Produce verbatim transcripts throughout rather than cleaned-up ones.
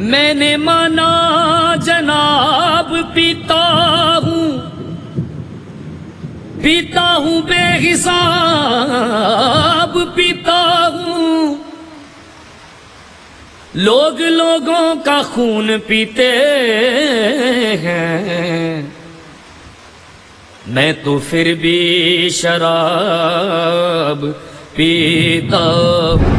मैंने माना जनाब पीता हूँ, पीता हूँ बेहिसाब पीता हूँ। लोग लोगों का खून पीते हैं, मैं तो फिर भी शराब पीता हूँ।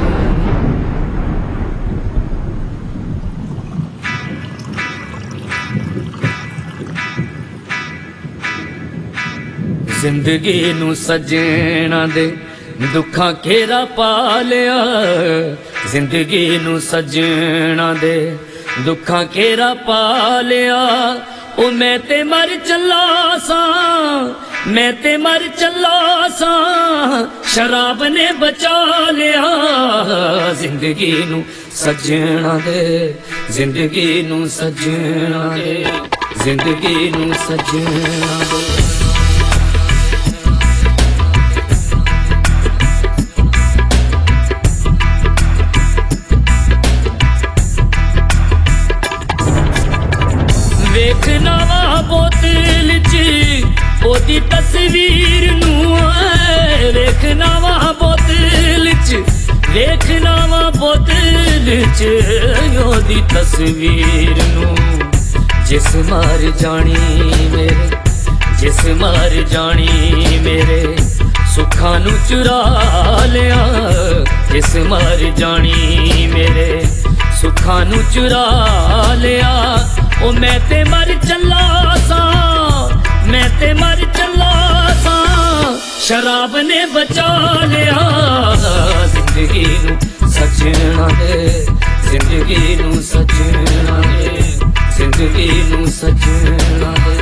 जिंदगी नू सजना दे दुखा घेरा पा लिया, जिंदगी नू सजना दे दुखा घेरा पा लिया। ओ मैं ते मर चला सा, मैं ते मर चला सा, शराब ने बचा लिया। जिंदगी नू सजना दे, जिंदगी नू सजना दे, जिंदगी नू सजना दे। वेखना वा बोतल च ओदी तस्वीर नू, वेखना वा बोतल च, वेखना वा बोतल च ओदी तस्वीर नू। जिस मार जानी मेरे, जिस मार जानी मेरे सुखा नू चुरा लिया, जिस मार जानी मेरे सुखा नू चुरा लिया। ओ मैं ते मर चला सा, मैं ते मर चला सा, शराब ने बचा लिया। जिंदगी नू सजना दे, जिंदगी नू सजना दे, जिंदगी नू सजना दे।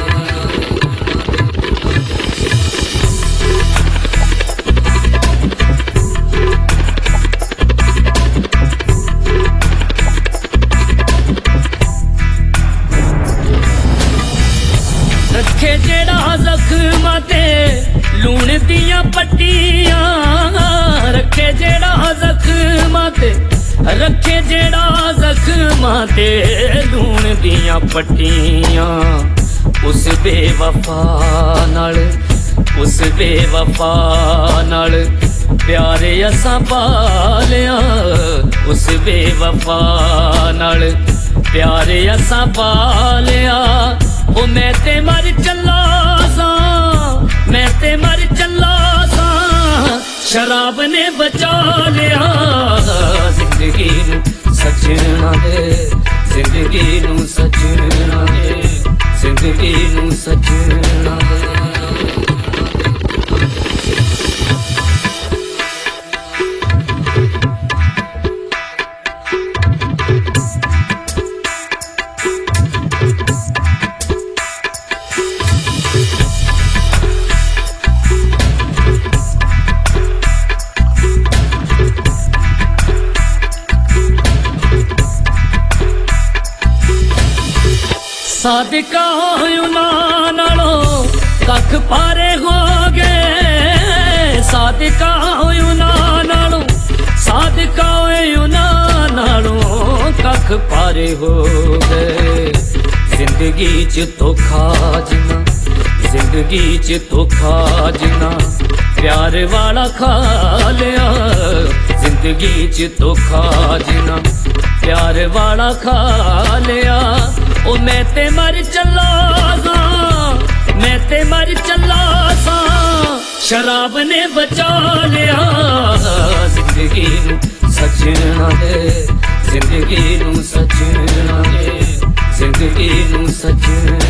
रखे जेड़ा जख्मां ते लूण दियां पट्टियां, रखे जेड़ा जख्मां ते, रखे जेड़ा जख्मां ते लूण दियां पट्टियां। उस बेवफा नाल, उस बेवफा नाल प्यार असां पालिया, उस बेवफा नाल प्यार असां पालिया। ओ मैं ते मर चला सा, मैं ते मर चला सा, शराब ने बचा लिया। जिंदगी नू सजना दे, जिंदगी नू सजना दे, जिंदगी नू सजना दे। सादिका उन्हां नालों कख पारे हो गए, सादिका उन्हां नालों, सादिका उन्हां नालों कख पारे हो गए। जिंदगी च धोखा जिना, जिंदगी च धोखा जिना प्यार वाला खा लिया। जिंदगी च धोखा जिना प्यार वाला खा लिया। ओ मैं ते मर चला सा, मैं ते मर चला सा, शराब ने बचा लिया। जिंदगी नू सजना दे, जिंदगी नू सजना दे, जिंदगी नू सजना